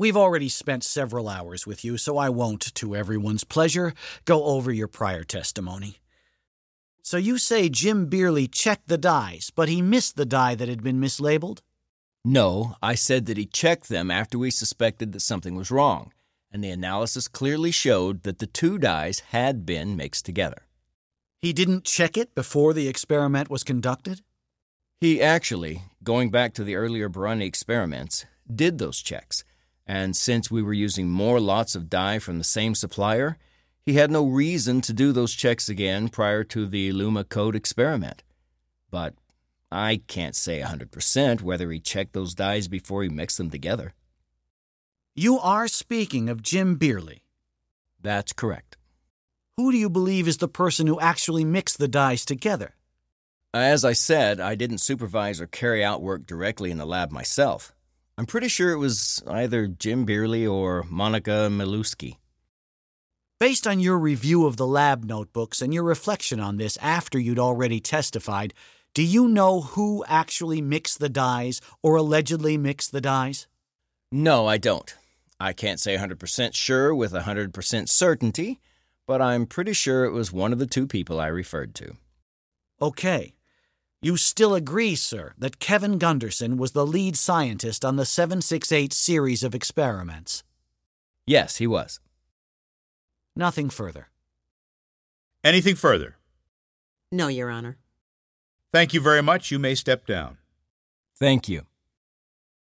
We've already spent several hours with you, so I won't, to everyone's pleasure, go over your prior testimony. So you say Jim Beerley checked the dies, but he missed the die that had been mislabeled? No, I said that he checked them after we suspected that something was wrong, and the analysis clearly showed that the two dies had been mixed together. He didn't check it before the experiment was conducted? He actually, going back to the earlier Barani experiments, did those checks, and since we were using more lots of dye from the same supplier, he had no reason to do those checks again prior to the Luma Code experiment. But I can't say 100% whether he checked those dyes before he mixed them together. You are speaking of Jim Beerley. That's correct. Who do you believe is the person who actually mixed the dyes together? As I said, I didn't supervise or carry out work directly in the lab myself. I'm pretty sure it was either Jim Beerley or Monica Miluski. Based on your review of the lab notebooks and your reflection on this after you'd already testified, do you know who actually mixed the dyes or allegedly mixed the dyes? No, I don't. I can't say 100% sure with 100% certainty, but I'm pretty sure it was one of the two people I referred to. Okay. You still agree, sir, that Kevin Gunderson was the lead scientist on the 768 series of experiments? Yes, he was. Nothing further. Anything further? No, Your Honor. Thank you very much. You may step down. Thank you.